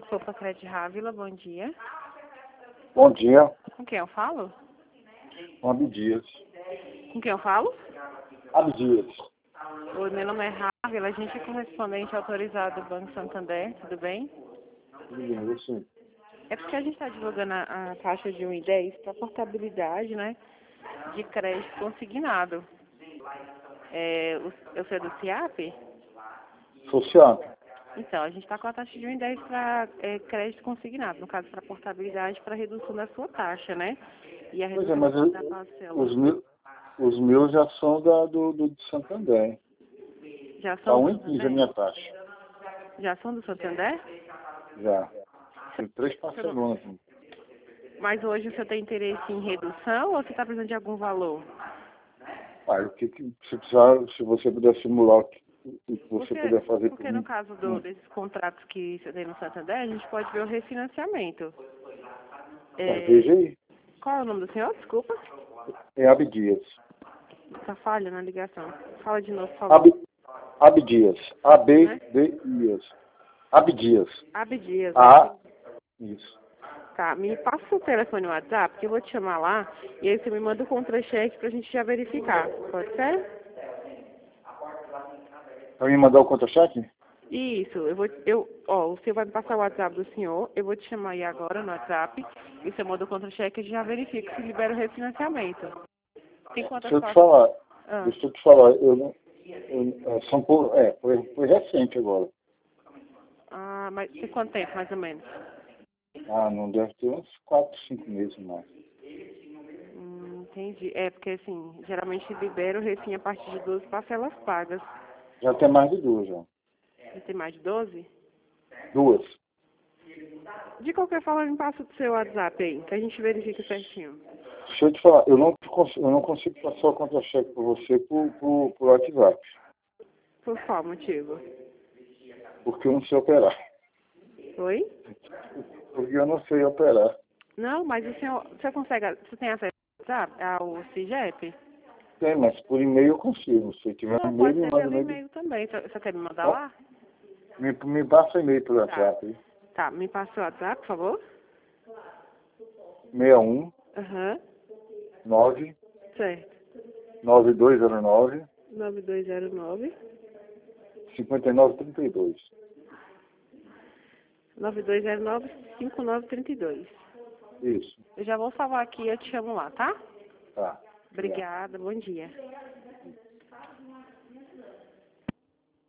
Sopa Cred Rávila, bom dia. Bom dia, Com quem eu falo? Abdias. Com quem eu falo? Abdias. Oi, meu nome é Rávila, a gente é correspondente autorizado do Banco Santander, tudo bem? Tudo bem, você? É porque a gente está divulgando a taxa de 1,10 para portabilidade, né, de crédito consignado. Eu sou do CIAP? Social. Então, a gente está com a taxa de 1,10 para crédito consignado, no caso para portabilidade, para redução da sua taxa, né? E a Pois é, redução mas da parcela. os meus já são do de Santander. Já Tá são do 1,15 a Santander? minha taxa. Já são do Santander? Já. Tem 3 parcelonas. Mas hoje você tem interesse em redução ou você está precisando de algum valor? Se você puder simular o que você puder fazer por Porque no mim. caso desses contratos que você tem no Santander, a gente pode ver o refinanciamento. Veja aí. Qual é o nome do senhor? Desculpa. É Abdias. Tá falha na ligação. Fala de novo, por favor. Abdias. A-B-D-I-S. Abdias. Abdias. Isso. Tá, me passa o telefone no WhatsApp, que eu vou te chamar lá, e aí você me manda o contra-cheque pra gente já verificar. Pode ser? Vai me mandar o contra-cheque? Isso, o senhor vai me passar o WhatsApp do senhor, eu vou te chamar aí agora no WhatsApp, e você manda o contra-cheque e já verifica se libera o refinanciamento. Tem quantas Deixa eu te falar, foi recente agora. Ah, mas tem quanto tempo, mais ou menos? Não deve ter uns 4, 5 meses mais. Entendi. É porque, assim, geralmente libera o refim a partir de 12 parcelas pagas. Já tem mais de 2, já. Você tem mais de 12? 2. De qualquer forma, me passa o seu WhatsApp aí, que a gente verifica certinho. Deixa eu te falar, eu não consigo passar o contra-cheque para você por WhatsApp, Por qual motivo? porque eu não sei operar. Oi? Porque eu não sei operar. Não, mas você tem acesso ao WhatsApp, ao CIGEP? Tem, mas por e-mail eu consigo. Se tiver Não, e-mail, pode me ser manda pelo e-mail. e-mail também. Você quer me mandar Tá? lá? Me passa e-mail pelo WhatsApp aí. Tá, me passa o WhatsApp, por favor. 61 Aham. 9 Certo. 9209 9209 5932. 9209 5932. Isso. Eu já vou salvar aqui e eu te chamo lá, tá? Tá. Obrigada, bom dia.